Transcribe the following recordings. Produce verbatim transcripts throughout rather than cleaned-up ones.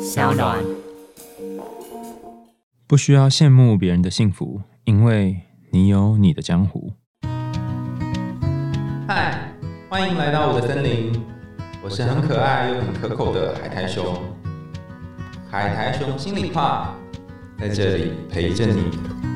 小暖。 不需要羡慕别人的幸福，因为你有你的江湖。 嗨，欢迎来到我的森林，我是很可爱又很可口的海苔熊。海苔熊心里话，在这里陪着你。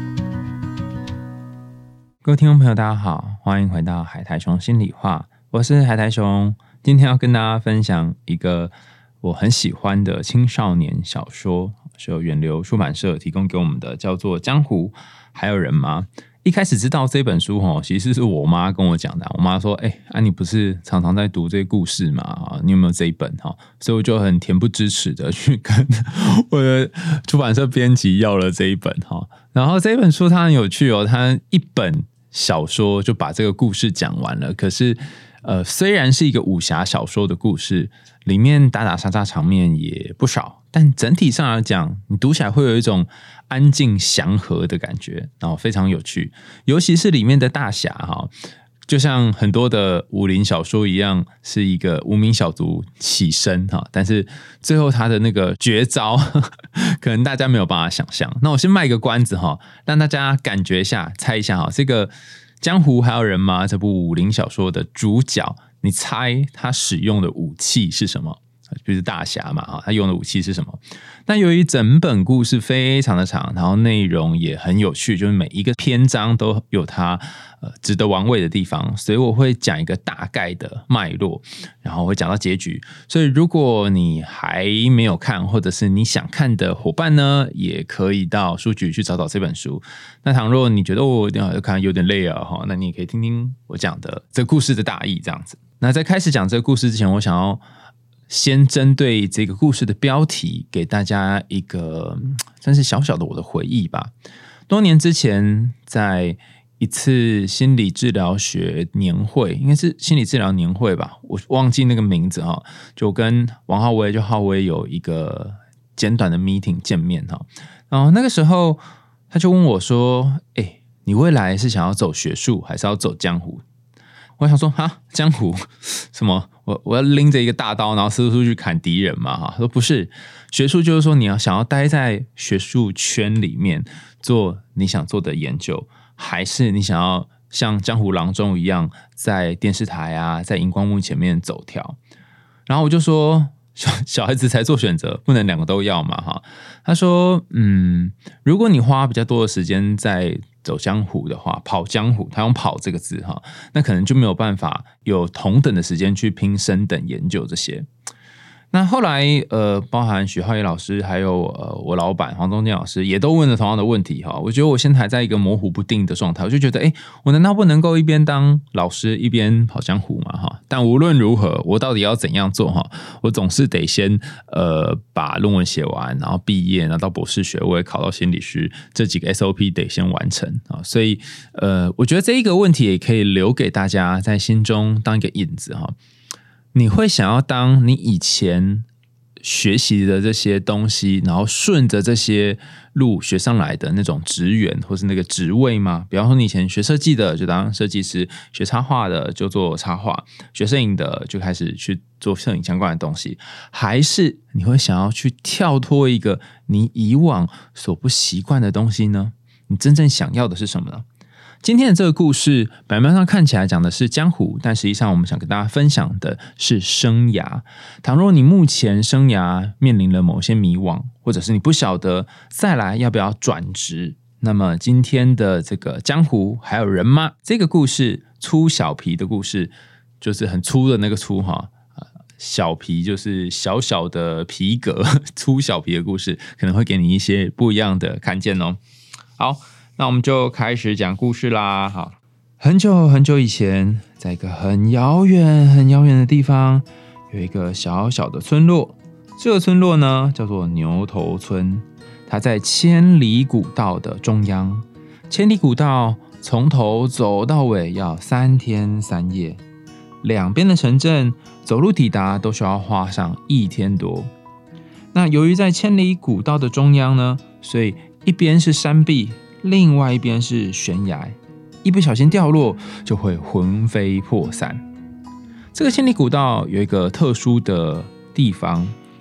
各位听众朋友大家好，欢迎回到海苔熊心里话，我是海苔熊。今天要跟大家分享一个我很喜欢的青少年小说，是由远流出版社提供给我们的，叫做《江湖还有人吗》。一开始知道这本书其实是我妈跟我讲的，我妈说哎、欸啊，你不是常常在读这些故事吗？你有没有这一本？所以我就很恬不知耻的去跟我的出版社编辑要了这一本。然后这一本书它很有趣哦，它一本小说就把这个故事讲完了。可是呃，虽然是一个武侠小说的故事，里面打打杀杀场面也不少，但整体上来讲，你读起来会有一种安静祥和的感觉，然后非常有趣。尤其是里面的大侠哈，就像很多的武林小说一样，是一个无名小卒起身哈，但是最后他的那个绝招，呵呵可能大家没有办法想象。那我先卖个关子哈，让大家感觉一下，猜一下哈，这个江湖还有人吗？这部武林小说的主角，你猜他使用的武器是什么？就是大侠嘛，他用的武器是什么？那由于整本故事非常的长，然后内容也很有趣，就是每一个篇章都有它呃值得玩味的地方，所以我会讲一个大概的脉络，然后会讲到结局。所以如果你还没有看，或者是你想看的伙伴呢，也可以到书局去找找这本书。那倘若你觉得我要看有点累啊，那你也可以听听我讲的这个故事的大意这样子。那在开始讲这个故事之前，我想要先针对这个故事的标题给大家一个算是小小的我的回忆吧。多年之前，在一次心理治疗学年会，应该是心理治疗年会吧，我忘记那个名字哈，就跟王浩威就浩威有一个简短的 meeting 见面哈。然后那个时候他就问我说：“哎、欸，你未来是想要走学术，还是要走江湖？”我想说哈，江湖什么？我我要拎着一个大刀，然后四处去砍敌人嘛？哈，他说不是，学术就是说你要想要待在学术圈里面做你想做的研究，还是你想要像江湖郎中一样在电视台啊，在荧光幕前面走跳？然后我就说，小小孩子才做选择，不能两个都要嘛？哈，他说，嗯，如果你花比较多的时间在走江湖的话，跑江湖，他用跑这个字哈，那可能就没有办法有同等的时间去拼升等研究这些。那后来呃，包含许浩野老师，还有呃我老板黄宗健老师，也都问了同样的问题哈。我觉得我现在还在一个模糊不定的状态，我就觉得，哎，我难道不能够一边当老师一边跑江湖吗？哈，但无论如何，我到底要怎样做哈？我总是得先呃把论文写完，然后毕业，拿到博士学位，考到心理师，这几个 S O P 得先完成啊。所以呃，我觉得这一个问题也可以留给大家在心中当一个引子哈。你会想要当你以前学习的这些东西，然后顺着这些路学上来的那种职员或是那个职位吗？比方说你以前学设计的就当设计师，学插画的就做插画，学摄影的就开始去做摄影相关的东西，还是你会想要去跳脱一个你以往所不习惯的东西呢？你真正想要的是什么呢？今天的这个故事表面上看起来讲的是江湖，但实际上我们想跟大家分享的是生涯。倘若你目前生涯面临了某些迷惘，或者是你不晓得再来要不要转职，那么今天的这个江湖还有人吗？这个故事粗小皮的故事，就是很粗的那个粗哈，小皮就是小小的皮革，粗小皮的故事可能会给你一些不一样的看见哦。好，那我们就开始讲故事啦。好，很久很久以前，在一个很遥远很遥远的地方，有一个小小的村落。这个村落呢，叫做牛头村。它在千里古道的中央。千里古道从头走到尾要三天三夜，两边的城镇走路抵达都需要花上一天多。那由于在千里古道的中央呢，所以一边是山壁，另外一边是悬崖，一不小心掉落就会魂飞魄散。这个千里古道有一个特殊的地方，应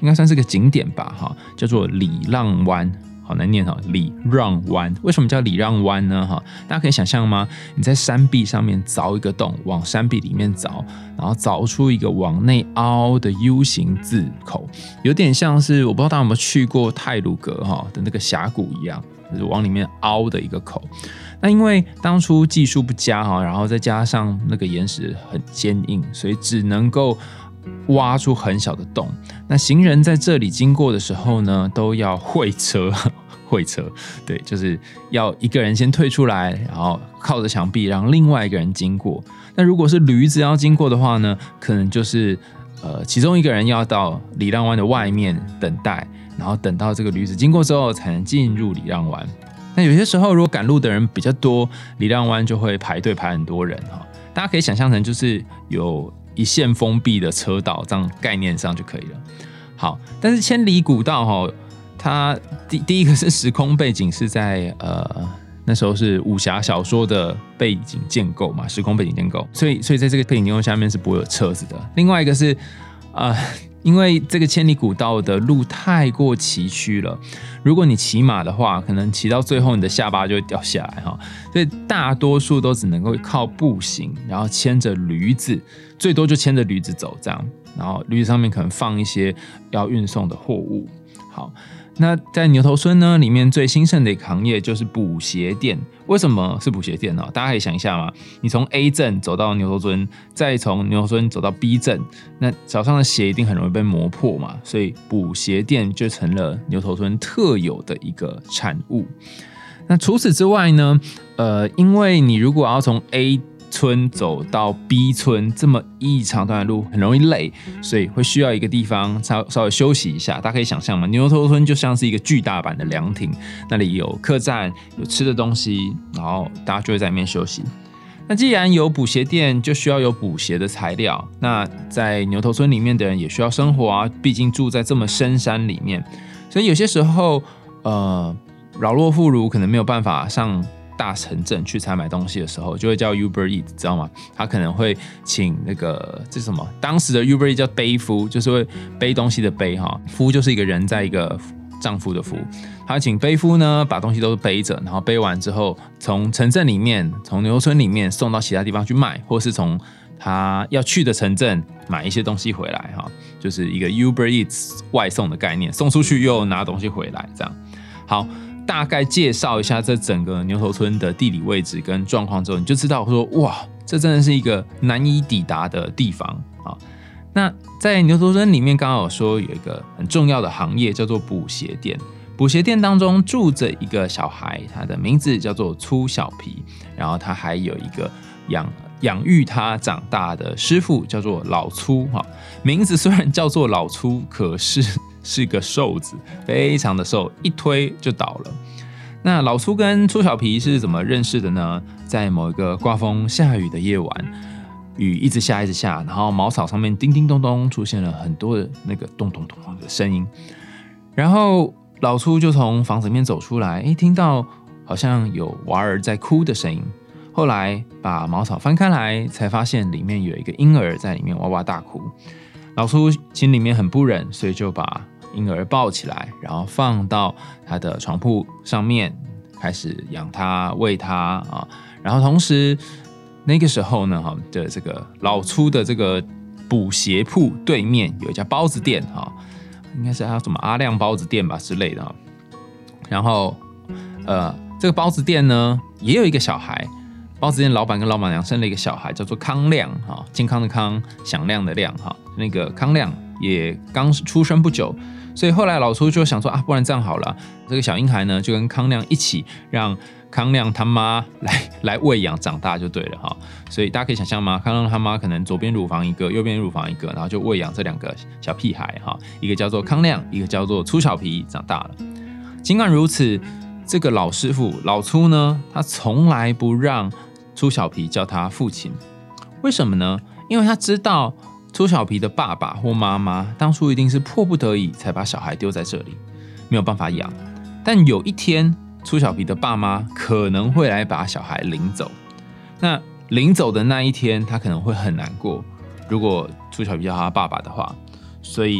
应该算是个景点吧，哈，叫做礼让湾。好难念哈，礼让湾为什么叫礼让湾呢？哈，大家可以想象吗？你在山壁上面凿一个洞，往山壁里面凿，然后凿出一个往内凹的 U 型字口，有点像是我不知道大家有没有去过太鲁阁哈的那个峡谷一样，就是往里面凹的一个口。那因为当初技术不佳哈，然后再加上那个岩石很坚硬，所以只能够挖出很小的洞。那行人在这里经过的时候呢，都要会车，会车，对，就是要一个人先退出来，然后靠着墙壁让另外一个人经过。那如果是驴子要经过的话呢，可能就是呃其中一个人要到礼让湾的外面等待，然后等到这个驴子经过之后才能进入礼让湾。那有些时候如果赶路的人比较多，礼让湾就会排队排很多人哈。大家可以想象成就是有一线封闭的车道，这样概念上就可以了。好，但是千里古道哈，它 第, 第一个是时空背景是在呃那时候是武侠小说的背景建构嘛，时空背景建构，所以所以在这个背景建构下面是不会有车子的。另外一个是呃。因为这个千里古道的路太过崎岖了，如果你骑马的话，可能骑到最后你的下巴就会掉下来哈，所以大多数都只能够靠步行，然后牵着驴子，最多就牵着驴子走这样，然后驴子上面可能放一些要运送的货物。好，那在牛头村呢，里面最兴盛的一个行业就是补鞋店。为什么是补鞋店呢？大家可以想一下嘛，你从 A 镇走到牛头村，再从牛头村走到 B 镇，那脚上的鞋一定很容易被磨破嘛，所以补鞋店就成了牛头村特有的一个产物。那除此之外呢，呃，因为你如果要从 A村走到 B 村这么一长段的路很容易累，所以会需要一个地方稍稍微休息一下。大家可以想象嘛，牛头村就像是一个巨大版的凉亭，那里有客栈，有吃的东西，然后大家就会在里面休息。那既然有补鞋店，就需要有补鞋的材料。那在牛头村里面的人也需要生活啊，毕竟住在这么深山里面，所以有些时候，呃，老弱妇孺可能没有办法上大城镇去采买东西的时候，就会叫 Uber Eats， 知道吗？他可能会请那个这是什么？当时的 Uber Eats 叫背夫，就是会背东西的背哈，夫就是一个人在一个丈夫的夫。他请背夫呢把东西都背着，然后背完之后，从城镇里面、从牛头村里面送到其他地方去卖，或是从他要去的城镇买一些东西回来哈，就是一个 Uber Eats 外送的概念，送出去又拿东西回来这样。好。大概介绍一下这整个牛头村的地理位置跟状况之后，你就知道说，哇，这真的是一个难以抵达的地方啊。那在牛头村里面，刚刚有说有一个很重要的行业叫做补鞋店。补鞋店当中住着一个小孩，他的名字叫做粗小皮，然后他还有一个养养育他长大的师傅叫做老粗哈。名字虽然叫做老粗，可是是个瘦子，非常的瘦，一推就倒了。那老粗跟粗小皮是怎么认识的呢？在某一个刮风下雨的夜晚，雨一直下一直下，然后茅草上面叮叮咚咚出现了很多的那个咚咚咚咚的声音，然后老粗就从房子里面走出来，诶，听到好像有娃儿在哭的声音。后来把茅草翻开来，才发现里面有一个婴儿在里面哇哇大哭。老粗心里面很不忍，所以就把婴儿抱起来，然后放到他的床铺上面，开始养他、喂他啊。然后同时，那个时候呢，哈的这个老粗的这个补鞋铺对面有一家包子店，哈，应该是叫什么阿亮包子店吧之类的哈。然后，呃，这个包子店呢，也有一个小孩。包子店老板跟老板娘生了一个小孩，叫做康亮，健康的康，响亮的亮，那个康亮也刚出生不久，所以后来老粗就想说啊，不然这样好了，这个小婴孩呢就跟康亮一起，让康亮他妈来来喂养长大就对了哈。所以大家可以想象吗？康亮他妈可能左边乳房一个，右边乳房一个，然后就喂养这两个小屁孩哈，一个叫做康亮，一个叫做粗小皮，长大了。尽管如此，这个老师傅老粗呢，他从来不让粗小皮叫他父亲，为什么呢？因为他知道粗小皮的爸爸或妈妈当初一定是迫不得已才把小孩丢在这里，没有办法养。但有一天，粗小皮的爸妈可能会来把小孩领走。那领走的那一天，他可能会很难过。如果粗小皮叫他爸爸的话，所以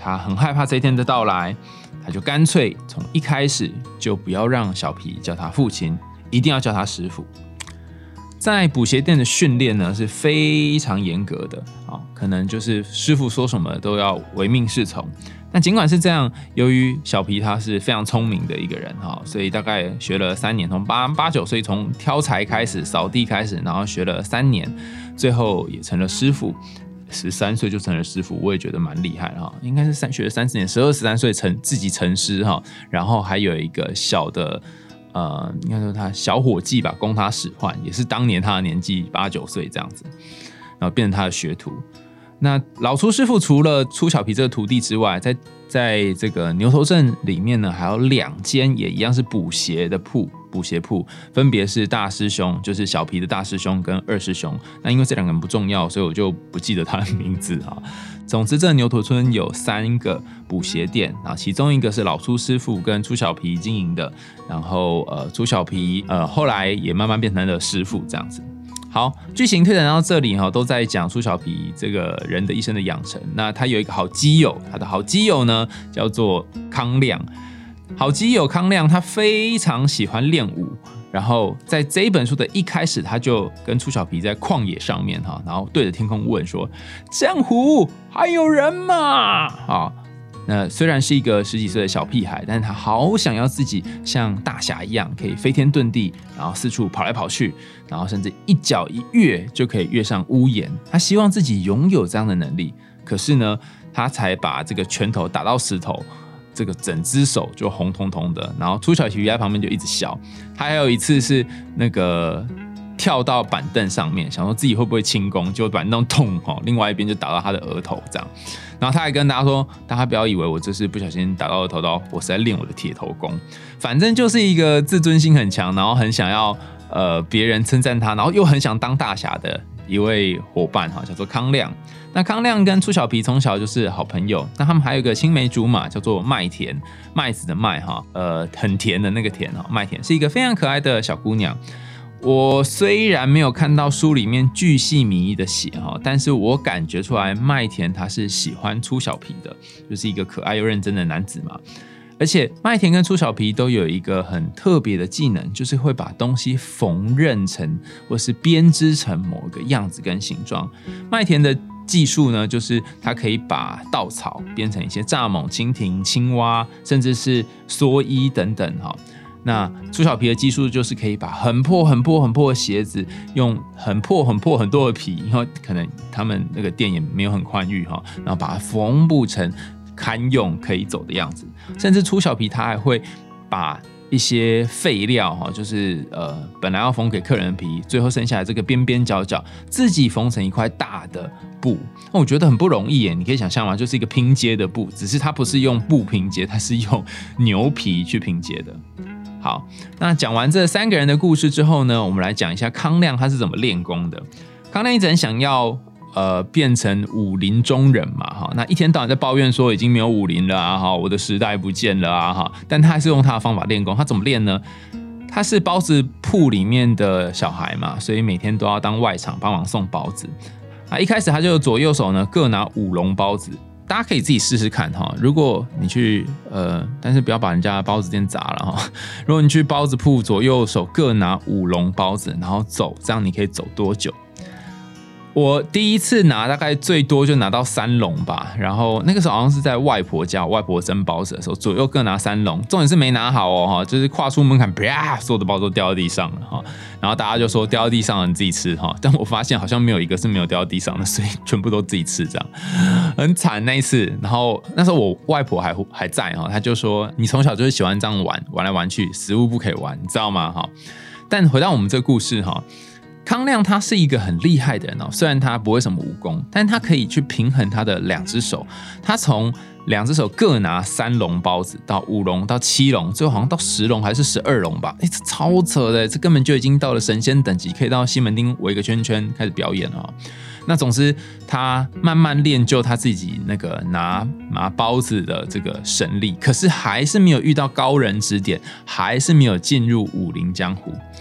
他很害怕这一天的到来，他就干脆从一开始就不要让小皮叫他父亲，一定要叫他师傅。在补鞋店的训练呢是非常严格的，可能就是师傅说什么都要唯命是从。但尽管是这样，由于小皮他是非常聪明的一个人，所以大概学了三年，从八八九岁从挑柴开始，扫地开始，然后学了三年，最后也成了师傅。十三岁就成了师傅，我也觉得蛮厉害哈。应该是三学了三十年，十二十三岁成自己成师哈，然后还有一个小的呃，应该说他小伙计吧，供他使唤，也是当年他的年纪八九岁这样子，然后变成他的学徒。那老粗师傅除了粗小皮这个徒弟之外，在在这个牛头镇里面呢，还有两间也一样是补鞋的铺，补鞋铺分别是大师兄，就是小皮的大师兄跟二师兄。那因为这两个人不重要，所以我就不记得他的名字啊。总之，这个牛头村有三个补鞋店，然后其中一个是老粗师傅跟粗小皮经营的，然后呃粗小皮呃后来也慢慢变成了师傅这样子。好，剧情推展到这里都在讲粗小皮这个人的一生的养成。那他有一个好基友，他的好基友呢叫做康亮。好基友康亮他非常喜欢练武，然后在这一本书的一开始，他就跟粗小皮在旷野上面，然后对着天空问说：“江湖还有人吗？”啊，那虽然是一个十几岁的小屁孩，但是他好想要自己像大侠一样，可以飞天遁地，然后四处跑来跑去，然后甚至一脚一跃就可以跃上屋檐。他希望自己拥有这样的能力，可是呢，他才把这个拳头打到石头，这个整只手就红彤彤的，然后粗小皮在旁边就一直笑。他还有一次是那个跳到板凳上面，想说自己会不会轻功，结果板凳痛，另外一边就打到他的额头这样。然后他还跟大家说，大家不要以为我这是不小心打到额头刀，我是在练我的铁头功。反正就是一个自尊心很强，然后很想要呃别人称赞他，然后又很想当大侠的一位伙伴哈，叫做康亮。那康亮跟粗小皮从小就是好朋友，那他们还有一个青梅竹马，叫做麦田，麦子的麦哈，呃很甜的那个甜哈，麦田是一个非常可爱的小姑娘。我虽然没有看到书里面巨细靡遗的写，但是我感觉出来麦田他是喜欢粗小皮的，就是一个可爱又认真的男子嘛。而且麦田跟粗小皮都有一个很特别的技能，就是会把东西缝纫成或是编织成某个样子跟形状。麦田的技术呢，就是它可以把稻草编成一些蚱蜢、蜻蜓、青蛙，甚至是蓑衣等等哈。那粗小皮的技术就是可以把很破很破很破的鞋子，用很破很破很多的皮，因为可能他们那个店也没有很宽裕哈，然后把它缝补成堪用可以走的样子。甚至粗小皮他还会把一些废料哈，就是呃本来要缝给客人的皮，最后剩下的这个边边角角，自己缝成一块大的布。那我觉得很不容易耶，你可以想象吗？就是一个拼接的布，只是它不是用布拼接，它是用牛皮去拼接的。好，那讲完这三个人的故事之后呢，我们来讲一下康亮他是怎么练功的。康亮一直很想要呃变成武林中人嘛，哈，那一天到晚在抱怨说已经没有武林了啊，哈，我的时代不见了啊，哈，但他还是用他的方法练功。他怎么练呢？他是包子铺里面的小孩嘛，所以每天都要当外场帮忙送包子。啊，一开始他就左右手呢各拿五笼包子。大家可以自己试试看哈，如果你去呃，但是不要把人家的包子店砸了哈。如果你去包子铺，左右手各拿五笼包子，然后走，这样你可以走多久？我第一次拿大概最多就拿到三笼吧，然后那个时候好像是在外婆家，外婆蒸包子的时候，左右各拿三笼，重点是没拿好哦，就是跨出门槛，啪，所有的包子都掉到地上了哈。然后大家就说掉到地上了你自己吃哈，但我发现好像没有一个是没有掉到地上的，所以全部都自己吃，这样很惨那一次。然后那时候我外婆还还在哈，她就说你从小就是喜欢这样玩，玩来玩去，食物不可以玩，你知道吗？哈。但回到我们这个故事哈。康亮他是一个很厉害的人哦，虽然他不会什么武功，但他可以去平衡他的两只手。他从两只手各拿三笼包子，到五笼，到七笼，最后好像到十笼还是十二笼吧？哎，这超扯的，这根本就已经到了神仙等级，可以到西门町围个圈圈开始表演了。那总之，他慢慢练就他自己那个拿拿包子的这个神力，可是还是没有遇到高人指点，还是没有进入武林江湖。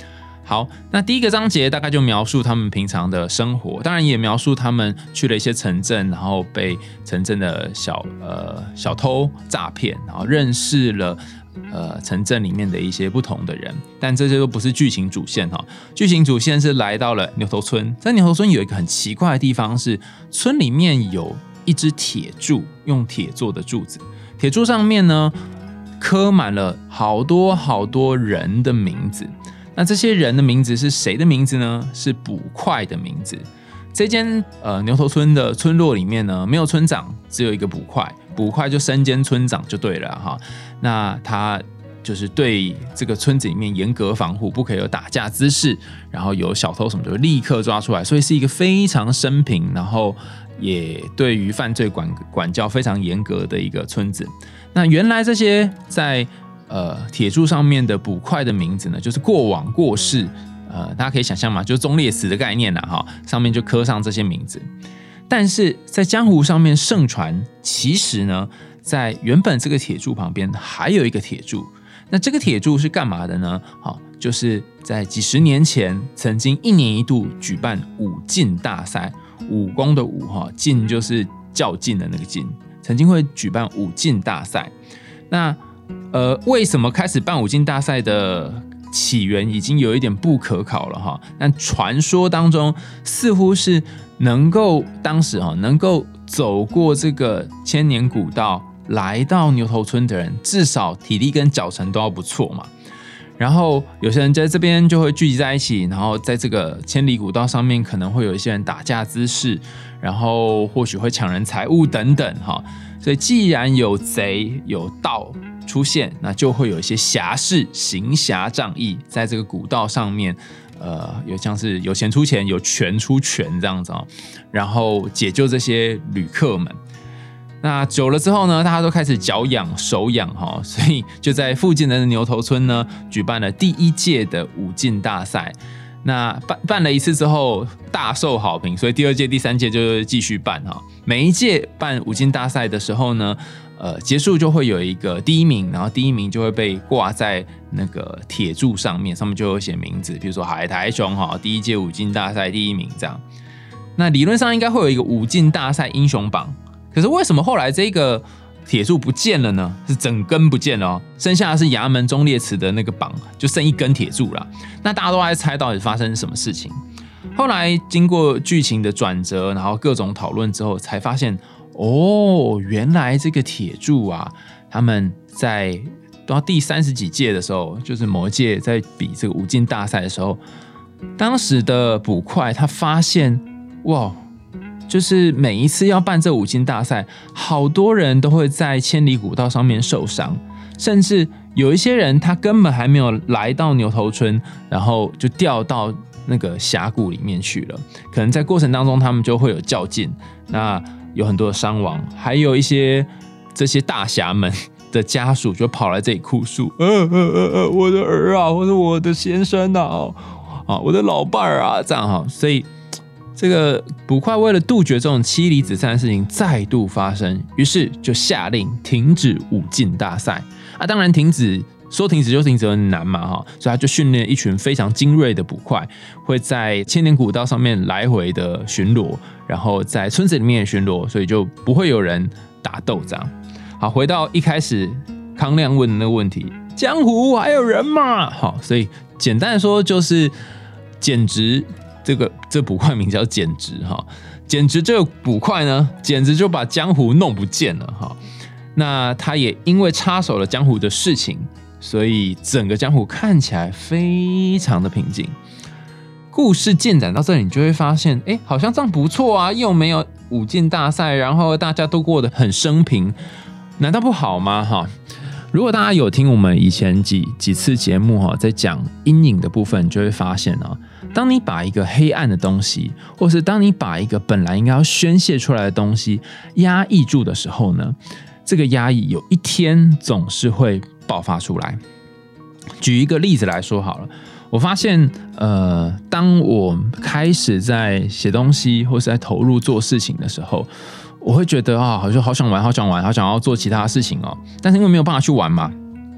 好，那第一个章节大概就描述他们平常的生活，当然也描述他们去了一些城镇，然后被城镇的小呃小偷诈骗，然后认识了呃城镇里面的一些不同的人，但这些都不是剧情主线哈。剧情主线是来到了牛头村，在牛头村有一个很奇怪的地方是，村里面有一只铁柱，用铁做的柱子，铁柱上面呢刻满了好多好多人的名字。那这些人的名字是谁的名字呢？是捕快的名字。这间呃牛头村的村落里面呢，没有村长，只有一个捕快，捕快就身兼村长就对了哈。那他就是对这个村子里面严格防护，不可以有打架滋事，然后有小偷什么就立刻抓出来，所以是一个非常生平，然后也对于犯罪管管教非常严格的一个村子。那原来这些在呃，铁柱上面的捕快的名字呢，就是过往过世，呃，大家可以想象嘛，就是忠烈祠的概念啦，哈，上面就刻上这些名字。但是在江湖上面盛传，其实呢，在原本这个铁柱旁边还有一个铁柱。那这个铁柱是干嘛的呢？好，就是在几十年前，曾经一年一度举办武竞大赛，武功的武哈，竞就是较劲的那个竞，曾经会举办武竞大赛。那呃，为什么开始办武竞大赛的起源已经有一点不可考了哈？但传说当中似乎是能够当时哈能够走过这个千年古道来到牛头村的人，至少体力跟脚程都要不错嘛。然后有些人在这边就会聚集在一起，然后在这个千里古道上面可能会有一些人打架滋事，然后或许会抢人财物等等哈。所以既然有贼有盗出现，那就会有一些侠士行侠仗义，在这个古道上面，呃，有像是有钱出钱，有权出权这样子哦，然后解救这些旅客们。那久了之后呢，大家都开始脚痒手痒哈，所以就在附近的牛头村呢，举办了第一届的武竞大赛。那 办, 办了一次之后大受好评，所以第二届、第三届就继续办哈。每一届办武竞大赛的时候呢，呃，结束就会有一个第一名，然后第一名就会被挂在那个铁柱上面，上面就有写名字，比如说海苔熊哈，第一届武竞大赛第一名这样。那理论上应该会有一个武竞大赛英雄榜，可是为什么后来这个铁柱不见了呢？是整根不见了哦，剩下的是衙门忠烈祠的那个榜，就剩一根铁柱了。那大家都在猜到底发生什么事情。后来经过剧情的转折，然后各种讨论之后，才发现哦，原来这个铁柱啊，他们在到第三十几届的时候，就是某一届在比这个武竞大赛的时候，当时的捕快他发现哇。就是每一次要办这武竞大赛，好多人都会在千里古道上面受伤，甚至有一些人他根本还没有来到牛头村，然后就掉到那个峡谷里面去了。可能在过程当中他们就会有较劲，那有很多的伤亡，还有一些这些大侠们的家属就跑来这里哭诉，呃呃呃呃，我的儿啊，或者我的先生啊，啊，我的老伴儿啊，这样哈，所以。这个捕快为了杜绝这种妻离子散的事情再度发生，于是就下令停止武竞大赛啊！当然停止说停止就停止很难嘛哈，所以他就训练一群非常精锐的捕快，会在千年古道上面来回的巡逻，然后在村子里面也巡逻，所以就不会有人打斗这样。好，回到一开始康亮问的那个问题，江湖还有人吗？好，所以简单的说就是简直。这个这捕快名叫简直哈，简直这个捕快呢，简直就把江湖弄不见了哈。那他也因为插手了江湖的事情，所以整个江湖看起来非常的平静。故事进展到这里，你就会发现，哎，好像这样不错啊，又没有武竞大赛，然后大家都过得很生平，难道不好吗？哈。如果大家有听我们以前 几, 几次节目哈，在讲阴影的部分，你就会发现啊，当你把一个黑暗的东西，或是当你把一个本来应该要宣泄出来的东西压抑住的时候呢，这个压抑有一天总是会爆发出来。举一个例子来说好了，我发现呃，当我开始在写东西或是在投入做事情的时候，我会觉得啊，好像好想玩，好想玩，好想要做其他事情哦。但是因为没有办法去玩嘛，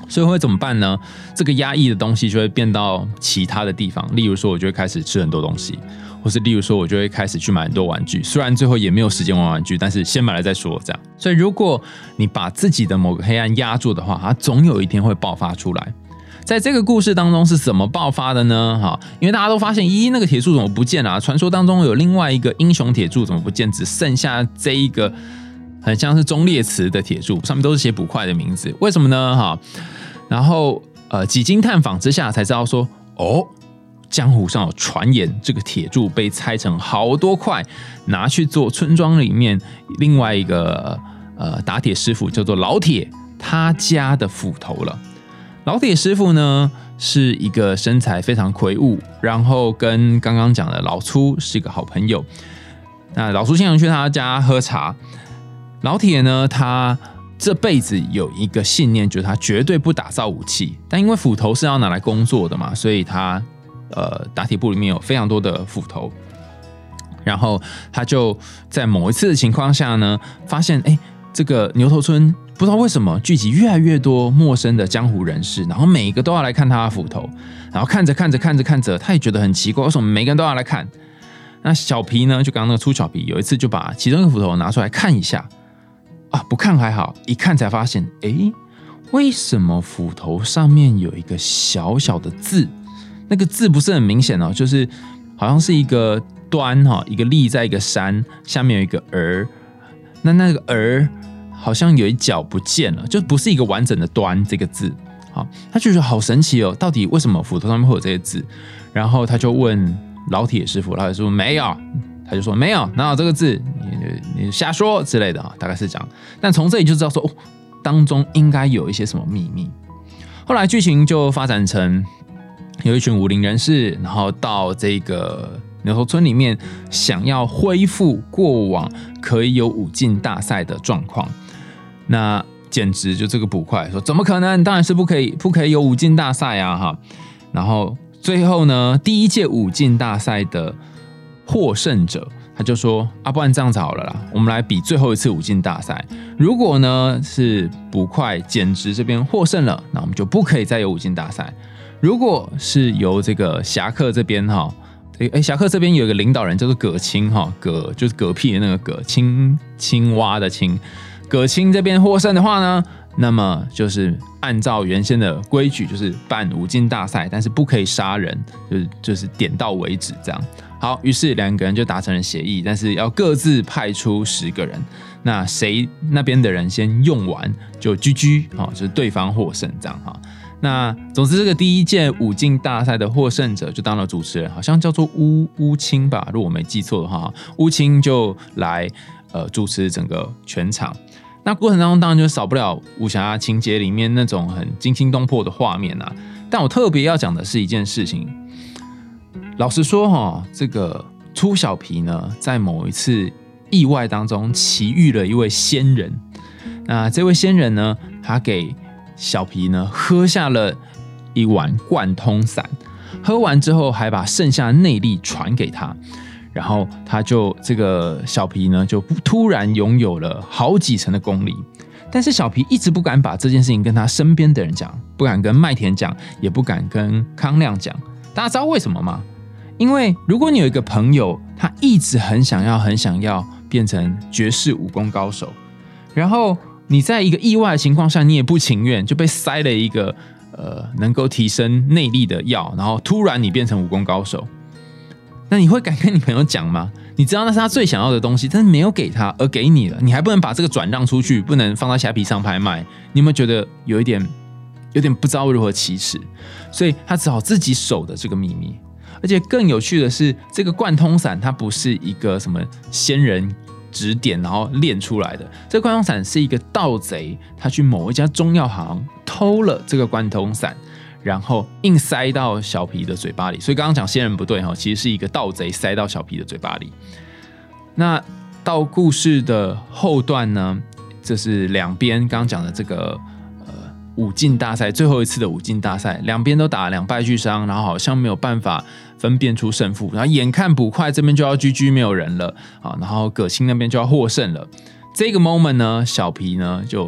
所以会怎么办呢？这个压抑的东西就会变到其他的地方，例如说我就会开始吃很多东西，或是例如说我就会开始去买很多玩具，虽然最后也没有时间玩玩具，但是先买了再说这样。所以如果你把自己的某个黑暗压住的话，它总有一天会爆发出来。在这个故事当中是怎么爆发的呢？哈，因为大家都发现，咦，那个铁柱怎么不见了啊？传说当中有另外一个英雄铁柱怎么不见？只剩下这一个很像是忠烈祠的铁柱，上面都是写捕快的名字，为什么呢？哈，然后呃几经探访之下才知道说，哦，江湖上有传言，这个铁柱被拆成好多块，拿去做村庄里面另外一个呃打铁师傅叫做老铁他家的斧头了。老铁师傅呢是一个身材非常魁梧，然后跟刚刚讲的老粗是一个好朋友。那老粗经常去他家喝茶。老铁呢，他这辈子有一个信念，就是他绝对不打造武器。但因为斧头是要拿来工作的嘛，所以他呃打铁部里面有非常多的斧头。然后他就在某一次的情况下呢，发现哎，这个牛头村不知道为什么聚集越来越多陌生的江湖人士，然后每一个都要来看他的斧头，然后看着看着看着看着，他也觉得很奇怪，为什么每个人都要来看？那小皮呢，就刚刚那个粗小皮，有一次就把其中一个斧头拿出来看一下，啊，不看还好，一看才发现，哎，为什么斧头上面有一个小小的字？那个字不是很明显哦，就是好像是一个端哈，一个立在一个山，下面有一个儿，那那个儿好像有一角不见了，就不是一个完整的端这个字。好，他就觉得好神奇哦，到底为什么斧头上面会有这些字？然后他就问老铁师傅，老铁师傅没有，他就说没有，哪有这个字？你你瞎说之类的啊，大概是这样。但从这里就知道说，哦，当中应该有一些什么秘密。后来剧情就发展成有一群武林人士，然后到这个牛头村里面，想要恢复过往可以有武进大赛的状况。那简直就这个捕快说，怎么可能？当然是不可以，不可以有武进大赛啊！哈，然后最后呢，第一届武进大赛的获胜者，他就说啊，不然这样子好了啦，我们来比最后一次武进大赛。如果呢是捕快简直这边获胜了，那我们就不可以再有武进大赛。如果是由这个侠客这边哈，哎，侠客这边有一个领导人叫做葛青哈，葛就是嗝屁的那个葛，青青蛙的青。葛青这边获胜的话呢，那么就是按照原先的规矩，就是办武进大赛，但是不可以杀人，就是就是点到为止这样。好，于是两个人就达成了协议，但是要各自派出十个人，那谁那边的人先用完就 G G 哈，就是对方获胜这样哈。那总之，这个第一届武进大赛的获胜者就当了主持人，好像叫做乌乌青吧，如果我没记错的话，乌青就来呃主持整个全场。那过程当中当然就少不了武侠情节里面那种很惊心动魄的画面啊。但我特别要讲的是一件事情，老实说哈，这个粗小皮呢，在某一次意外当中奇遇了一位仙人。那这位仙人呢，他给小皮呢喝下了一碗贯通散，喝完之后还把剩下的内力传给他。然后他就这个小皮呢，就突然拥有了好几成的功力，但是小皮一直不敢把这件事情跟他身边的人讲，不敢跟麦田讲，也不敢跟康亮讲。大家知道为什么吗？因为如果你有一个朋友，他一直很想要、很想要变成绝世武功高手，然后你在一个意外的情况下，你也不情愿，就被塞了一个呃能够提升内力的药，然后突然你变成武功高手。那你会敢跟你朋友讲吗？你知道那是他最想要的东西，但是没有给他，而给你了，你还不能把这个转让出去，不能放在虾皮上拍卖，你有没有觉得有一点有点不知道如何启齿？所以他只好自己守的这个秘密。而且更有趣的是，这个贯通散它不是一个什么仙人指点然后练出来的，这个贯通散是一个盗贼，他去某一家中药行偷了这个贯通散，然后硬塞到小皮的嘴巴里。所以刚刚讲仙人不对，其实是一个盗贼塞到小皮的嘴巴里。那到故事的后段呢，这是两边刚刚讲的这个呃武进大赛最后一次的武进大赛，两边都打两败俱伤，然后好像没有办法分辨出胜负，然后眼看捕快这边就要 G G 没有人了啊，然后葛青那边就要获胜了。这个 moment 呢，小皮呢就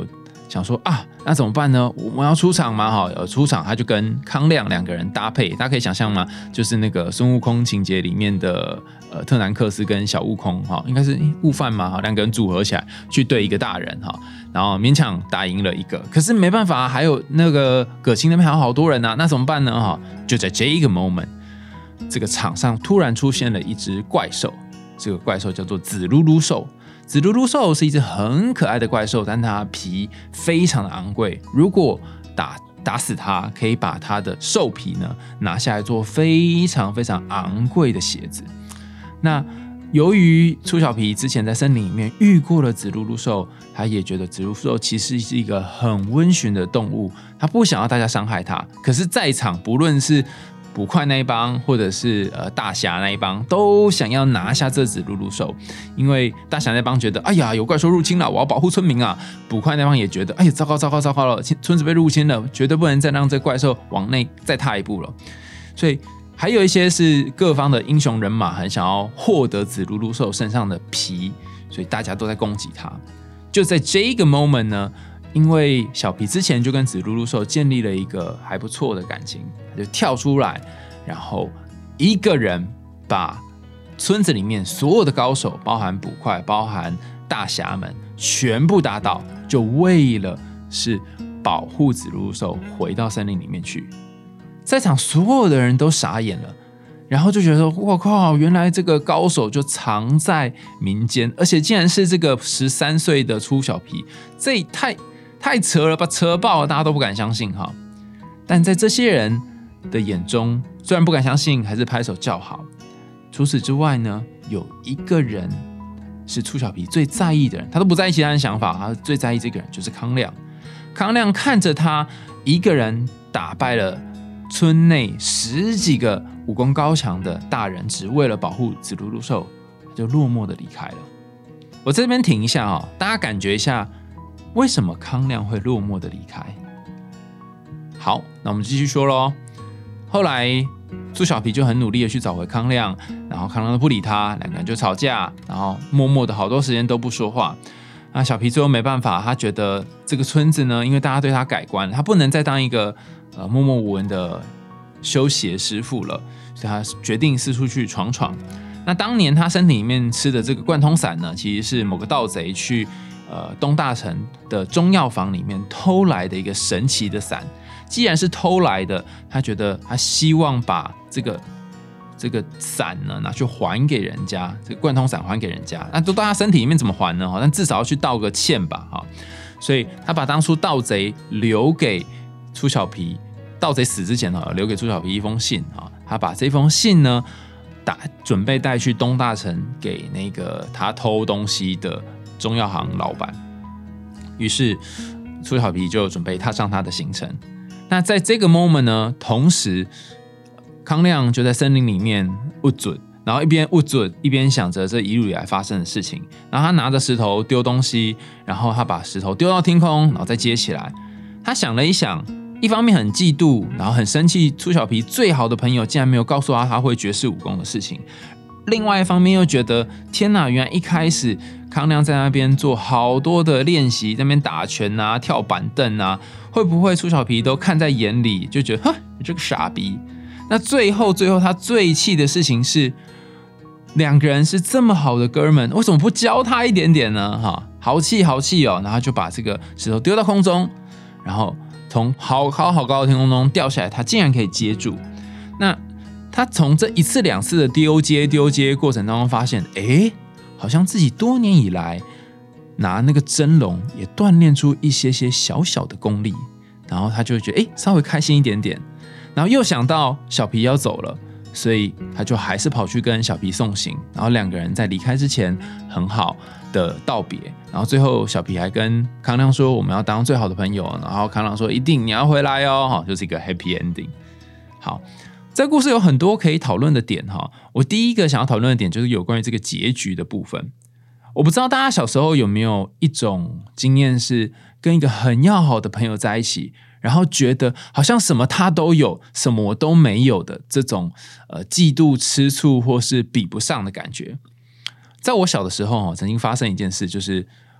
想说啊，那怎么办呢？我们要出场吗？哈，有出场，他就跟康亮两个人搭配，大家可以想象吗？就是那个孙悟空情节里面的呃特南克斯跟小悟空哈，应该是悟饭嘛，两个人组合起来去对一个大人哈，然后勉强打赢了一个，可是没办法，还有那个葛青那边还有好多人啊，那怎么办呢？哈，就在这一个 moment， 这个场上突然出现了一只怪兽，这个怪兽叫做紫噜噜兽。紫噜噜兽是一只很可爱的怪兽，但它皮非常的昂贵。如果 打, 打死它，可以把它的兽皮呢拿下来做非常非常昂贵的鞋子。那由于粗小皮之前在森林里面遇过了紫噜噜兽，他也觉得紫噜噜兽其实是一个很温驯的动物，他不想要大家伤害它。可是，在场不论是捕快那一帮，或者是呃大侠那一帮，都想要拿下这只噜噜兽，因为大侠那帮觉得，哎呀，有怪兽入侵了，我要保护村民啊！捕快那帮也觉得，哎呀，糟糕糟糕糟糕了，村子被入侵了，绝对不能再让这怪兽往内再踏一步了。所以还有一些是各方的英雄人马，很想要获得紫噜噜兽身上的皮，所以大家都在攻击他。就在这个 moment 呢，因为小皮之前就跟紫噜噜兽建立了一个还不错的感情，他就跳出来，然后一个人把村子里面所有的高手，包含捕快、包含大侠们，全部打倒，就为了是保护紫噜噜兽回到森林里面去。在场所有的人都傻眼了，然后就觉得说，我靠，原来这个高手就藏在民间，而且竟然是这个十三岁的粗小皮，这也太太扯了吧，扯爆了，大家都不敢相信哈。但在这些人的眼中，虽然不敢相信，还是拍手叫好。除此之外呢，有一个人是粗小皮最在意的人，他都不在意其他人想法，他最在意这个人就是康亮。康亮看着他一个人打败了村内十几个武功高强的大人，只为了保护紫噜噜兽，就落寞的离开了。我在这边停一下哦，大家感觉一下，为什么康亮会落寞的离开？好，那我们继续说咯。后来猪小皮就很努力的去找回康亮，然后康亮都不理他，两个人就吵架，然后默默的好多时间都不说话。那小皮最后没办法，他觉得这个村子呢，因为大家对他改观，他不能再当一个呃默默无闻的修鞋师傅了，所以他决定四处去闯闯。那当年他身体里面吃的这个贯通散呢，其实是某个盗贼去呃东大城的中药房里面偷来的一个神奇的散。既然是偷来的，他觉得他希望把这个这个伞呢拿去还给人家，这个贯通伞还给人家。那都到他身体里面怎么还呢？但至少要去道个歉吧，所以他把当初盗贼留给粗小皮，盗贼死之前留给粗小皮一封信，他把这封信呢打准备带去东大城给那个他偷东西的中药行老板。于是粗小皮就准备踏上他的行程。那在这个 moment 呢，同时康亮就在森林里面误准，然后一边误准一边想着这一路以来发生的事情。然后他拿着石头丢东西，然后他把石头丢到天空，然后再接起来。他想了一想，一方面很嫉妒，然后很生气，粗小皮最好的朋友竟然没有告诉他他会绝世武功的事情。另外一方面又觉得，天哪，原来一开始康亮在那边做好多的练习，在那边打拳啊、跳板凳啊，会不会粗小皮都看在眼里，就觉得哼，你这个傻逼。那最后最后他最气的事情是，两个人是这么好的哥们，为什么不教他一点点呢？哈，好气好气哦！然后就把这个石头丢到空中，然后从好高好高的天空中掉下来，他竟然可以接住。那他从这一次两次的丢接丢接过程当中发现，哎，好像自己多年以来拿那个真龙也锻炼出一些些小小的功力，然后他就觉得，哎，稍微开心一点点。然后又想到小皮要走了，所以他就还是跑去跟小皮送行，然后两个人在离开之前很好的道别。然后最后小皮还跟康亮说，我们要当最好的朋友，然后康亮说，一定你要回来哦，就是一个 happy ending。 好，这个故事有很多可以讨论的点，我第一个想要讨论的点就是有关于这个结局的部分。我不知道大家小时候有没有一种经验，是跟一个很要好的朋友在一起，然后觉得好像什么他都有，什么我都没有的这种呃嫉妒、吃醋或是比不上的感觉。在我小的时候，曾经发生一件事，就是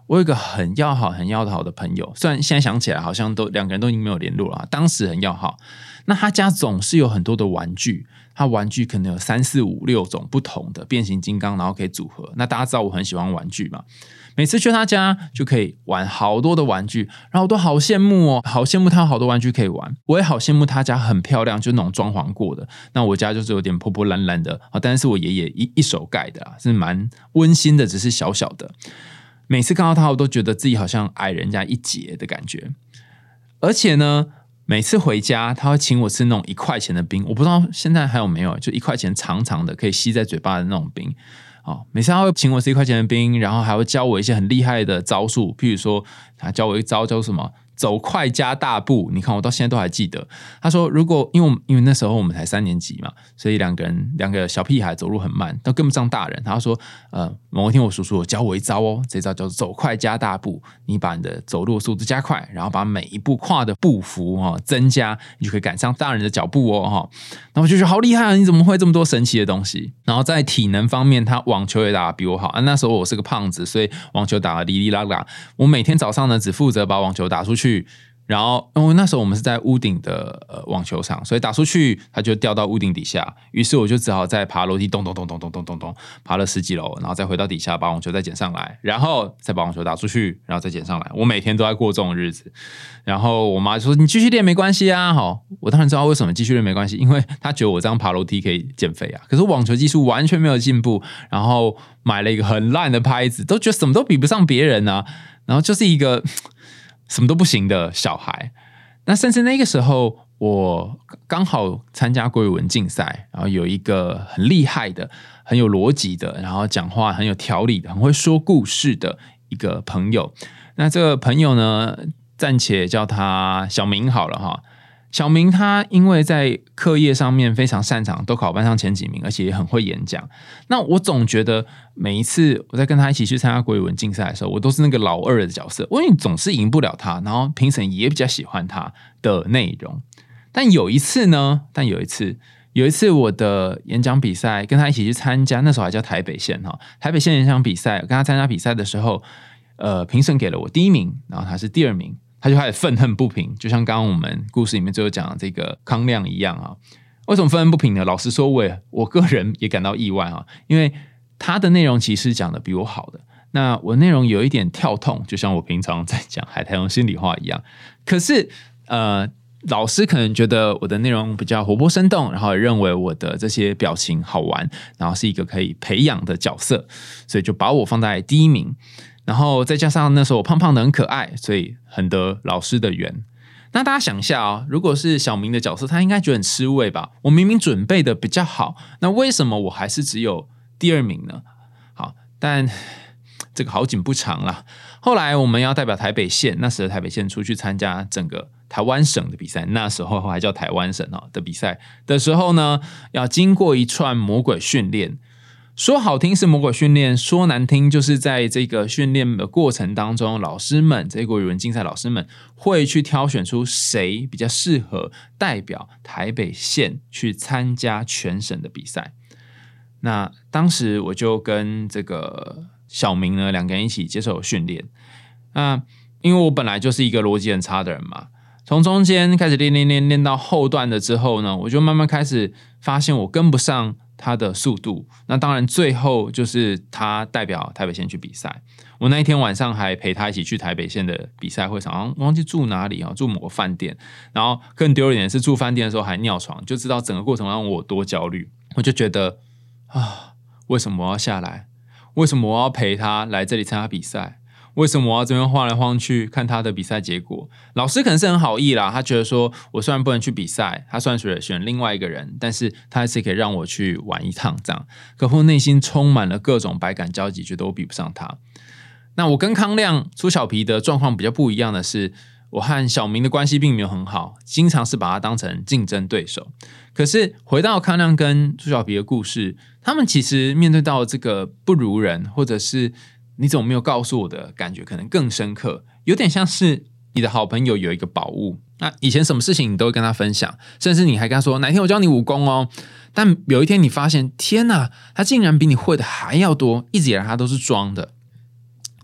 我有一个很要好很要好的朋友，虽然现在想起来好像都两个人都已经没有联络了，当时很要好。那他家总是有很多的玩具，他玩具可能有三四五六种不同的变形金刚，然后可以组合。那大家知道我很喜欢玩具嘛，每次去他家就可以玩好多的玩具，然后我都好羡慕哦，好羡慕他有好多玩具可以玩。我也好羡慕他家很漂亮，就那种装潢过的。那我家就是有点破破烂烂的，但是我爷爷 一, 一手盖的，是蛮温馨的，只是小小的。每次看到他，我都觉得自己好像矮人家一截的感觉。而且呢，每次回家他会请我吃那种一块钱的冰，我不知道现在还有没有，就一块钱长长的可以吸在嘴巴的那种冰。哦、每次他会请我吃一块钱的冰，然后还会教我一些很厉害的招数，譬如说他教我一招叫什么走快加大步，你看我到现在都还记得。他说如果因为因为那时候我们才三年级嘛，所以两个人两个小屁孩走路很慢，都跟不上大人。他说呃，某一天我叔叔教我一招哦，这招叫做走快加大步，你把你的走路的速度加快，然后把每一步跨的步幅、哦、增加，你就可以赶上大人的脚步哦。哦然后我就觉得好厉害啊，你怎么会这么多神奇的东西？然后在体能方面，他网球也打得比我好、啊、那时候我是个胖子，所以网球打得哩哩啦啦。我每天早上呢只负责把网球打出去，然后因为那时候我们是在屋顶的、呃、网球场，所以打出去它就掉到屋顶底下，于是我就只好再爬楼梯咚咚咚咚咚咚咚咚爬了十几楼，然后再回到底下把网球再捡上来，然后再把网球打出去，然后再捡上来。我每天都在过这种日子。然后我妈就说你继续练没关系啊。好，我当然知道为什么继续练没关系，因为她觉得我这样爬楼梯可以减肥啊。可是网球技术完全没有进步，然后买了一个很烂的拍子，都觉得什么都比不上别人啊，然后就是一个什么都不行的小孩。那甚至那个时候我刚好参加国语文竞赛，然后有一个很厉害的很有逻辑的，然后讲话很有条理的，很会说故事的一个朋友。那这个朋友呢，暂且叫他小明好了哈。小明他因为在课业上面非常擅长，都考班上前几名，而且也很会演讲。那我总觉得每一次我在跟他一起去参加国语文竞赛的时候，我都是那个老二的角色，因为总是赢不了他，然后评审也比较喜欢他的内容。但有一次呢，但有一次有一次我的演讲比赛跟他一起去参加，那时候还叫台北县哈，台北县演讲比赛，跟他参加比赛的时候，呃，评审给了我第一名，然后他是第二名。他就开始愤恨不平，就像刚刚我们故事里面最后讲的这个康亮一样啊。为什么愤恨不平呢？老实说，我也我个人也感到意外啊，因为他的内容其实讲的比我好的，那我内容有一点跳痛，就像我平常在讲海苔熊心里话一样。可是呃，老师可能觉得我的内容比较活泼生动，然后也认为我的这些表情好玩，然后是一个可以培养的角色，所以就把我放在第一名。然后再加上那时候我胖胖的很可爱，所以很得老师的缘。那大家想一下哦，如果是小明的角色，他应该觉得很吃味吧？我明明准备的比较好，那为什么我还是只有第二名呢？好，但这个好景不长啦。后来我们要代表台北县，那时的台北县出去参加整个台湾省的比赛，那时候还叫台湾省的比赛的时候呢，要经过一串魔鬼训练。说好听是魔鬼训练，说难听就是在这个训练的过程当中，老师们这个国语文竞赛老师们会去挑选出谁比较适合代表台北县去参加全省的比赛。那当时我就跟这个小明呢两个人一起接受训练。那因为我本来就是一个逻辑很差的人嘛，从中间开始练练练练到后段的之后呢，我就慢慢开始发现我跟不上他的速度。那当然最后就是他代表台北县去比赛，我那一天晚上还陪他一起去台北县的比赛会场，忘记住哪里，住某个饭店，然后更丢脸的是住饭店的时候还尿床，就知道整个过程让我多焦虑。我就觉得啊，为什么我要下来？为什么我要陪他来这里参加比赛？为什么我要这边晃来晃去看他的比赛结果？老师可能是很好意啦，他觉得说我虽然不能去比赛，他虽然选另外一个人，但是他还是可以让我去玩一趟这样。可我内心充满了各种百感交集，觉得我比不上他。那我跟康亮、朱小皮的状况比较不一样的是，我和小明的关系并没有很好，经常是把他当成竞争对手。可是回到康亮跟朱小皮的故事，他们其实面对到这个不如人，或者是你怎么没有告诉我的感觉可能更深刻，有点像是你的好朋友有一个宝物，那以前什么事情你都会跟他分享，甚至你还跟他说哪天我教你武功哦，但有一天你发现天哪，他竟然比你会的还要多，一直以来他都是装的。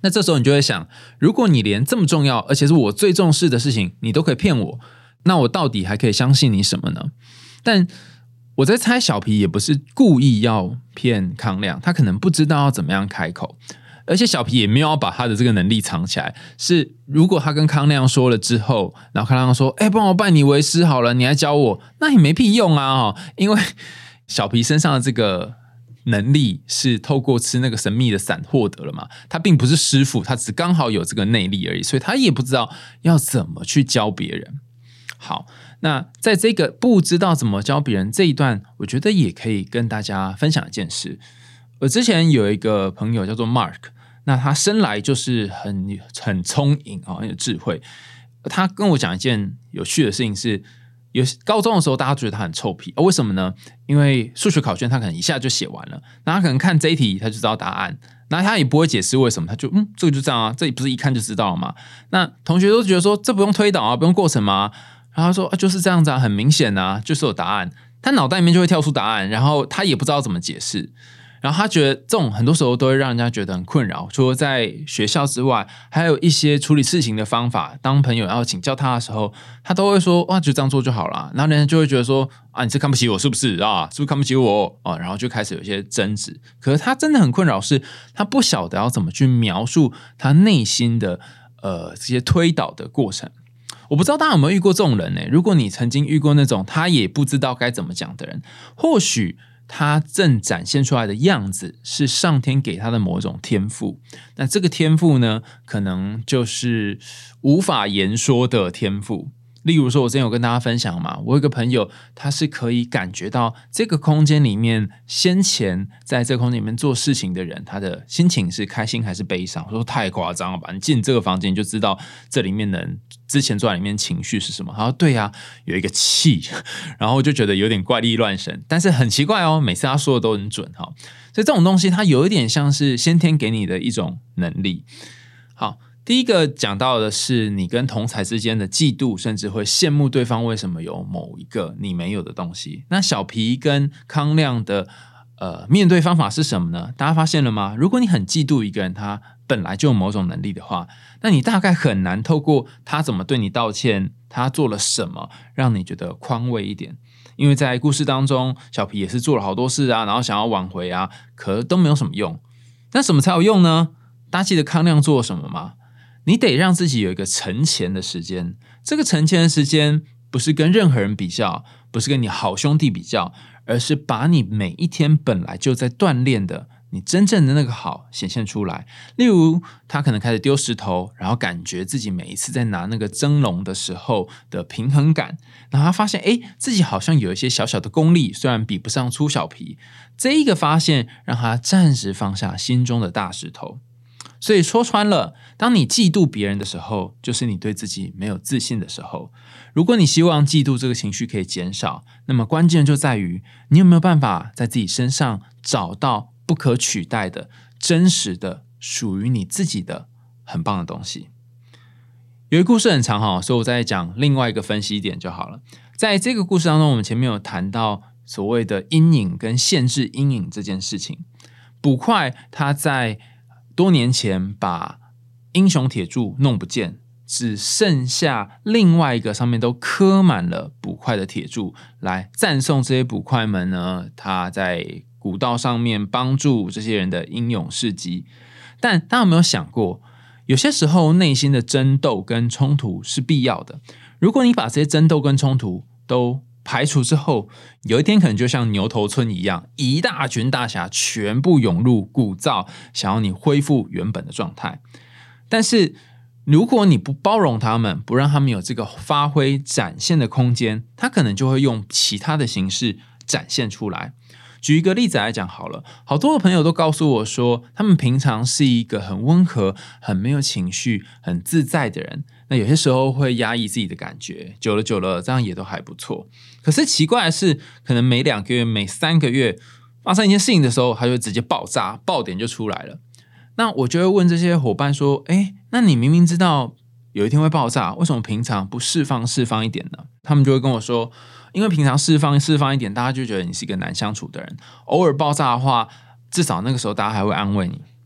那这时候你就会想，如果你连这么重要而且是我最重视的事情你都可以骗我，那我到底还可以相信你什么呢？但我在猜小皮也不是故意要骗康亮，他可能不知道要怎么样开口，而且小皮也没有要把他的这个能力藏起来，是如果他跟康亮说了之后，然后康亮说哎、欸，不然我拜你为师好了，你来教我，那也没屁用啊，因为小皮身上的这个能力是透过吃那个神秘的伞获得了嘛，他并不是师傅，他只刚好有这个内力而已，所以他也不知道要怎么去教别人。好，那在这个不知道怎么教别人这一段，我觉得也可以跟大家分享一件事。我之前有一个朋友叫做 Mark， 那他生来就是很很聪颖啊，很有智慧。他跟我讲一件有趣的事情是，有高中的时候大家觉得他很臭屁、哦、为什么呢？因为数学考卷他可能一下就写完了，那他可能看这一题他就知道答案，那他也不会解释为什么，他就嗯，这个就这样啊，这里不是一看就知道了吗？那同学都觉得说这不用推导啊，不用过程吗？然后他说、啊、就是这样子啊，很明显啊，就是有答案，他脑袋里面就会跳出答案，然后他也不知道怎么解释，然后他觉得这种很多时候都会让人家觉得很困扰。除了在学校之外，还有一些处理事情的方法，当朋友要请教他的时候，他都会说哇，就这样做就好了，然后人家就会觉得说啊，你是看不起我是不是啊？是不是看不起我啊？然后就开始有一些争执。可是他真的很困扰，是他不晓得要怎么去描述他内心的呃这些推导的过程。我不知道大家有没有遇过这种人呢？如果你曾经遇过那种他也不知道该怎么讲的人，或许他正展现出来的样子是上天给他的某种天赋，那这个天赋呢，可能就是无法言说的天赋。例如说我之前有跟大家分享嘛，我有一个朋友他是可以感觉到这个空间里面先前在这个空间里面做事情的人，他的心情是开心还是悲伤。我说太夸张了吧，你进这个房间你就知道这里面的人之前坐在里面情绪是什么。他说对啊，有一个气，然后就觉得有点怪力乱神，但是很奇怪哦，每次他说的都很准。所以这种东西它有一点像是先天给你的一种能力。好，第一个讲到的是你跟同侪之间的嫉妒，甚至会羡慕对方为什么有某一个你没有的东西。那小皮跟康亮的呃面对方法是什么呢？大家发现了吗？如果你很嫉妒一个人他本来就有某种能力的话，那你大概很难透过他怎么对你道歉，他做了什么让你觉得宽慰一点。因为在故事当中，小皮也是做了好多事啊，然后想要挽回啊，可都没有什么用。那什么才有用呢？大家记得康亮做了什么吗？你得让自己有一个沉潜的时间，这个沉潜的时间不是跟任何人比较，不是跟你好兄弟比较，而是把你每一天本来就在锻炼的你真正的那个好显现出来。例如他可能开始丢石头，然后感觉自己每一次在拿那个蒸笼的时候的平衡感，然后他发现诶自己好像有一些小小的功力，虽然比不上粗小皮，这一个发现让他暂时放下心中的大石头。所以说穿了，当你嫉妒别人的时候，就是你对自己没有自信的时候。如果你希望嫉妒这个情绪可以减少，那么关键就在于你有没有办法在自己身上找到不可取代的、真实的、属于你自己的很棒的东西。有一个故事很长，所以我再讲另外一个分析点就好了。在这个故事当中，我们前面有谈到所谓的阴影跟限制阴影这件事情。捕快他在多年前把英雄铁柱弄不见，只剩下另外一个上面都刻满了捕快的铁柱，来赞颂这些捕快们呢，他在古道上面帮助这些人的英勇事迹。但大家有没有想过，有些时候内心的争斗跟冲突是必要的。如果你把这些争斗跟冲突都排除之后，有一天可能就像牛头村一样，一大群大侠全部涌入鼓噪，想要你恢复原本的状态。但是如果你不包容他们，不让他们有这个发挥展现的空间，他可能就会用其他的形式展现出来。举一个例子来讲好了，好多的朋友都告诉我说，他们平常是一个很温和、很没有情绪、很自在的人，那有些时候会压抑自己的感觉，久了久了这样也都还不错。可是奇怪的是，可能每两个月、每三个月发生一件事情的时候，他就直接爆炸，爆点就出来了。那我就会问这些伙伴说，诶，那你明明知道有一天会爆炸，为什么平常不释放释放一点呢？他们就会跟我说，因为平常释放释放一点，大家就觉得你是一个难相处的人，偶尔爆炸的话，至少那个时候大家还会安慰你。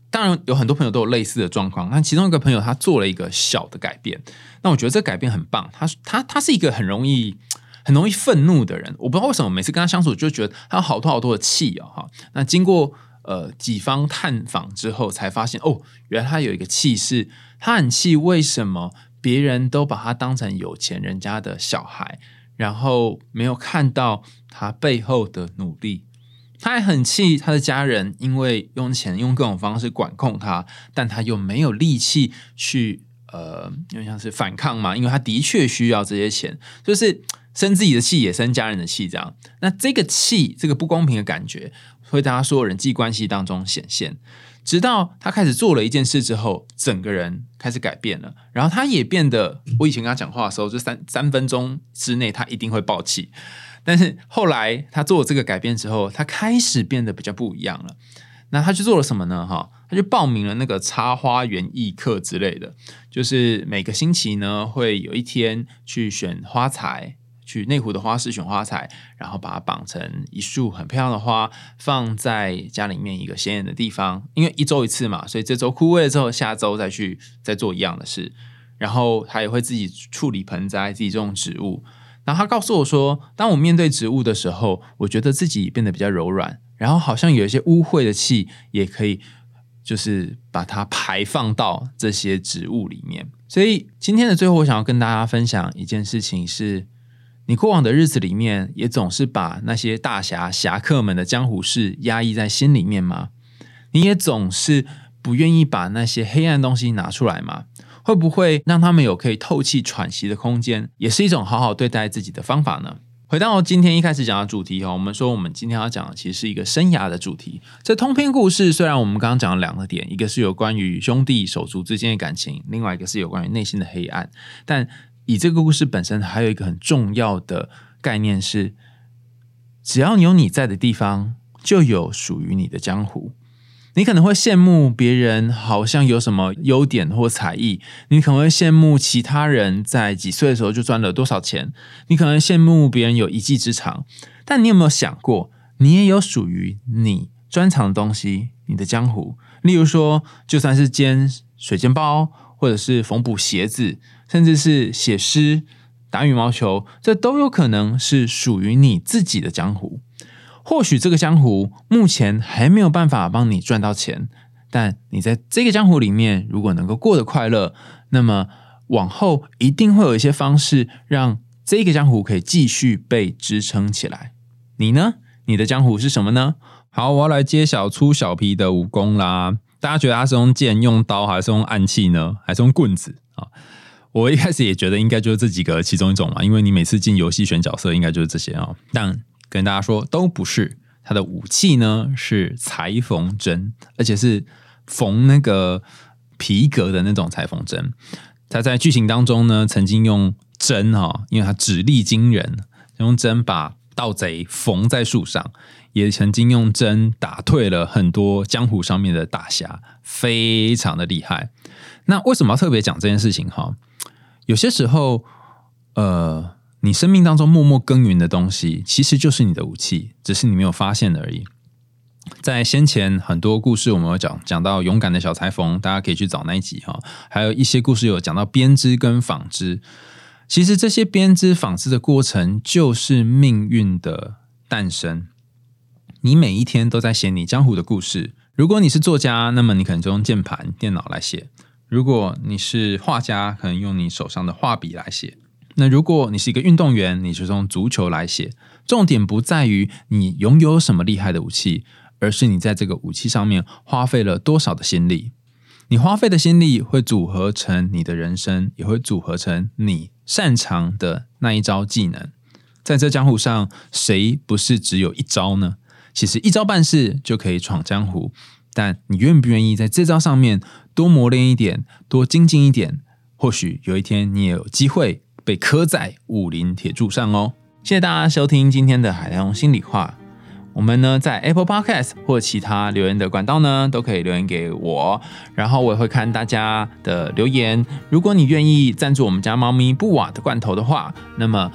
当然有很多朋友都有类似的状况，那其中一个朋友他做了一个小的改变，那我觉得这个改变很棒。他他他是一个很容易很容易愤怒的人，我不知道为什么每次跟他相处就觉得他有好多好多的气哦。那经过呃几方探访之后，才发现哦，原来他有一个气是他很气，为什么别人都把他当成有钱人家的小孩，然后没有看到他背后的努力。他还很气他的家人因为用钱用各种方式管控他，但他又没有力气去呃，因为像是反抗嘛，因为他的确需要这些钱，就是生自己的气也生家人的气这样。那这个气，这个不公平的感觉会在他所有人际关系当中显现，直到他开始做了一件事之后，整个人开始改变了，然后他也变得，我以前跟他讲话的时候就三三分钟之内他一定会爆气，但是后来他做了这个改变之后，他开始变得比较不一样了。那他去做了什么呢？他就报名了那个插花园艺课之类的，就是每个星期呢会有一天去选花材，去内湖的花市选花材，然后把它绑成一束很漂亮的花，放在家里面一个显眼的地方。因为一周一次嘛，所以这周枯萎了之后，下周再去再做一样的事。然后他也会自己处理盆栽，自己种植物。然后他告诉我说，当我面对植物的时候，我觉得自己变得比较柔软，然后好像有一些污秽的气也可以就是把它排放到这些植物里面。所以今天的最后，我想要跟大家分享一件事情是，你过往的日子里面也总是把那些大侠侠客们的江湖事压抑在心里面吗？你也总是不愿意把那些黑暗的东西拿出来吗？会不会让他们有可以透气喘息的空间，也是一种好好对待自己的方法呢？回到今天一开始讲的主题，我们说我们今天要讲的其实是一个生涯的主题。这通篇故事虽然我们刚刚讲了两个点，一个是有关于兄弟手足之间的感情，另外一个是有关于内心的黑暗，但以这个故事本身还有一个很重要的概念是，只要有你在的地方，就有属于你的江湖。你可能会羡慕别人好像有什么优点或才艺，你可能会羡慕其他人在几岁的时候就赚了多少钱，你可能羡慕别人有一技之长，但你有没有想过，你也有属于你专长的东西，你的江湖。例如说，就算是煎水煎包，或者是缝补鞋子，甚至是写诗、打羽毛球，这都有可能是属于你自己的江湖。或许这个江湖目前还没有办法帮你赚到钱，但你在这个江湖里面如果能够过得快乐，那么往后一定会有一些方式让这个江湖可以继续被支撑起来。你呢？你的江湖是什么呢？好，我要来揭晓出小皮的武功啦。大家觉得他是用剑、用刀，还是用暗器呢？还是用棍子啊？我一开始也觉得应该就是这几个其中一种嘛，因为你每次进游戏选角色应该就是这些啊，但跟大家说都不是。他的武器呢是裁缝针，而且是缝那个皮革的那种裁缝针。他在剧情当中呢，曾经用针哈，因为他指力惊人，用针把盗贼缝在树上，也曾经用针打退了很多江湖上面的大侠，非常的厉害。那为什么要特别讲这件事情哈？有些时候，呃。你生命当中默默耕耘的东西，其实就是你的武器，只是你没有发现而已。在先前很多故事我们有讲讲到勇敢的小裁缝，大家可以去找那一集哈。还有一些故事有讲到编织跟纺织，其实这些编织纺织的过程就是命运的诞生。你每一天都在写你江湖的故事。如果你是作家，那么你可能就用键盘、电脑来写；如果你是画家，可能用你手上的画笔来写。那如果你是一个运动员，你就用足球来写。重点不在于你拥有什么厉害的武器，而是你在这个武器上面花费了多少的心力。你花费的心力会组合成你的人生，也会组合成你擅长的那一招技能。在这江湖上，谁不是只有一招呢？其实一招半式就可以闯江湖，但你愿不愿意在这招上面多磨练一点，多精进一点？或许有一天你也有机会被刻在武林铁柱上哦。谢谢大家收听今天的海苔熊心里话。我们呢在 Apple Podcast 或其他留言的管道呢都可以留言给我，然后我也会看大家的留言。如果你愿意赞助我们家猫咪布瓦的罐头的话，那么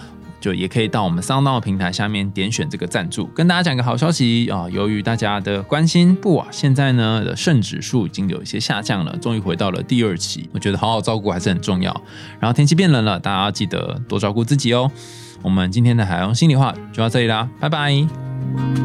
就也可以到我们SoundOn平台下面点选这个赞助。跟大家讲个好消息啊，由于大家的关心，布瓦现在呢的肾指数已经有一些下降了，终于回到了第二期。我觉得好好照顾还是很重要。然后天气变冷了，大家要记得多照顾自己哦。我们今天的海洋心里话就到这里啦，拜拜。